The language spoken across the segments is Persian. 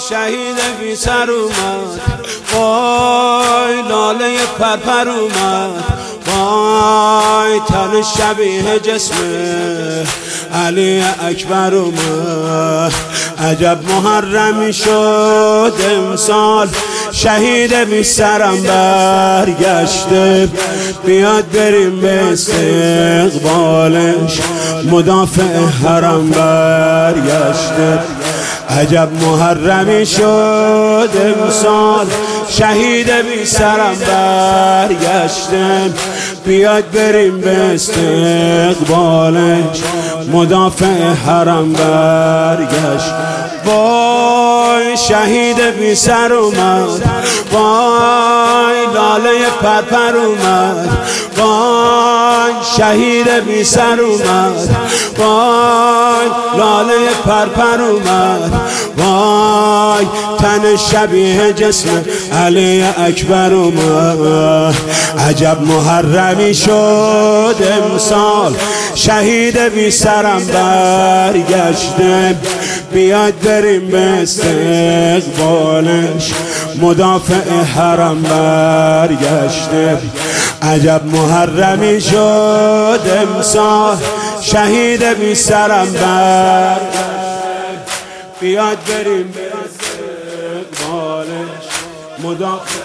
شهید بی سر اومد، وای لاله پرپر اومد، وای تن شبیه جسم علی اکبر اومد. عجب محرمی شد امسال، شهید بی سرم برگشته، بیاد بریم به استقبالش، مدافع حرم برگشته. عجب محرمی شد امسال، شهید بی سرم برگشته، بیاد بریم به استقبالش، مدافع حرم برگشت. وای شهید بی سر اومد، وای لاله پرپر اومد، وای شهید بی سر اومد، وای لاله پرپر اومد، وای تن شبیه جسم علی اکبر اومد. عجب محرمی شد امسال، شهید بی سرم برگشته، بیاد بریم به استقبالش، مدافع حرم برگشته. عجب محرمی شد امسال، شهید بی سرم برگشته، بیاد بریم به استقبالش، مدافع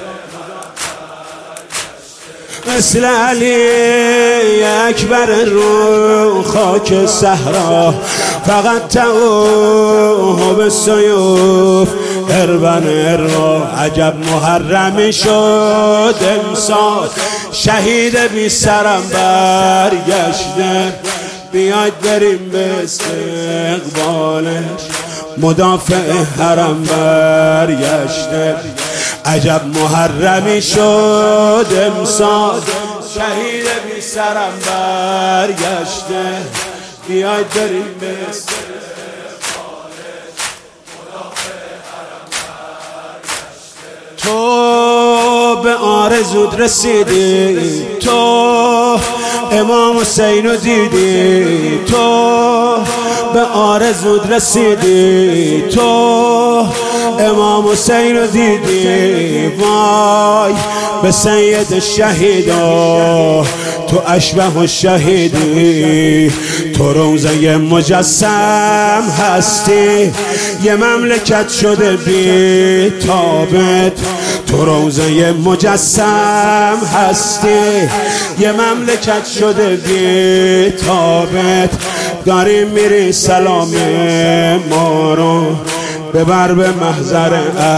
مثل علی اکبر رو خاک صحرا، فقط توه سیوف اربن اروا. عجب محرمی شد امسال، شهید بی سرم برگشته، بیاید بریم به استقبالش، مدافع حرم برگشته. عجب محرمی شد امسال، شهید بی سرم برگشته، بیاید بریم به استقبالش، مدافع حرم برگشته. تو به آرزوت رسیدی، تو امام حسین رو دیدی، تو به آرزوت رسیدی، تو امام حسین رو دیدی. وای به سید الشهیدا، تو اشبه الشهیدی، تو روزه مجسم هستی، یه مملکت شده بی تابت. تو روزه مجسم هستی، یه مملکت شده بی تابت. داریم میری سلام ما رو ببر به محضر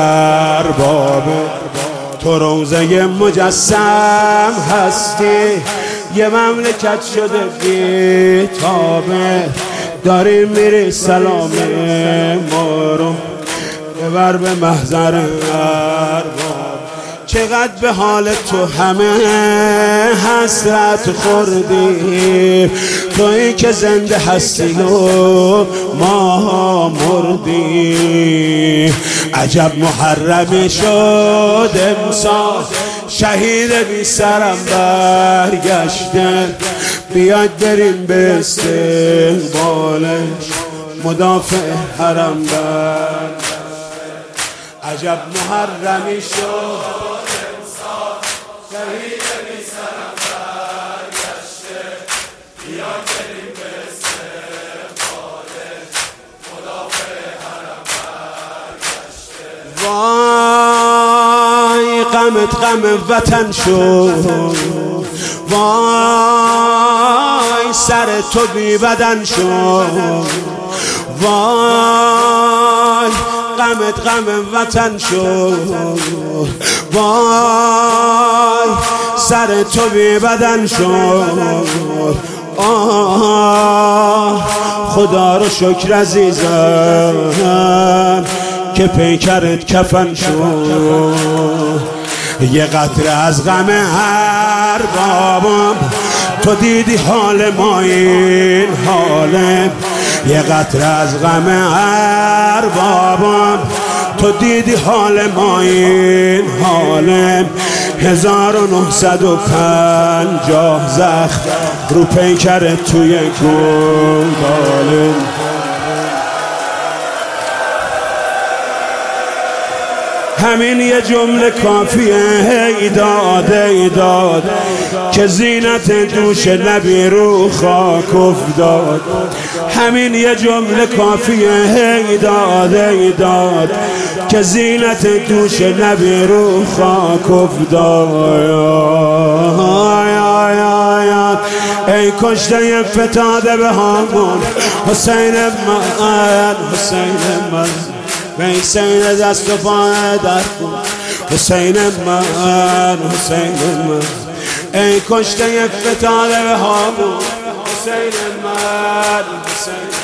اربابه. تو روزه مجسم هستی، یه مملکت شده بی تابه. داریم میری سلام ما رو ببر به محضر اربابه. چقدر به حال تو همه حسرت خوردیم، تویی که زنده هستی و ما مردیم. عجب محرمی شد امسال، شهید بی سرم برگشته، بیاد بریم به استقبالش، مدافع حرم برگشته. عجب محرمی شد امسال، شهید بی سرم برگشته، بیاد بریم به استقبالش، مدافع حرم برگشته. وای غمت غم وطن شد، وای سر تو بی بدن شد، وای غمت غم وطن شد، وای سر تو بی بدن شد. خدا رو شکر عزیزم که پیکرت کفن شد. یه قطره از غم هر بابم، تو دیدی حال ما این حاله. یه قطره از غم هر بابم، تو دیدی حال ما این حاله. 1950 زخم رو پیکر توی گنباله. همین یه جمله کافیه ای داد ای داد که زینت دوش نبی رو خاک افتاد. همین یه جمله کافیه ای داد ای داد که زینت دوش نبی رو خاک افتاد. ای کشته فتاده به هامون حسین من، حسین من، حسین دست و پای در کن حسین من، حسین من. ای کشته فتاده به هامون حسین من، حسین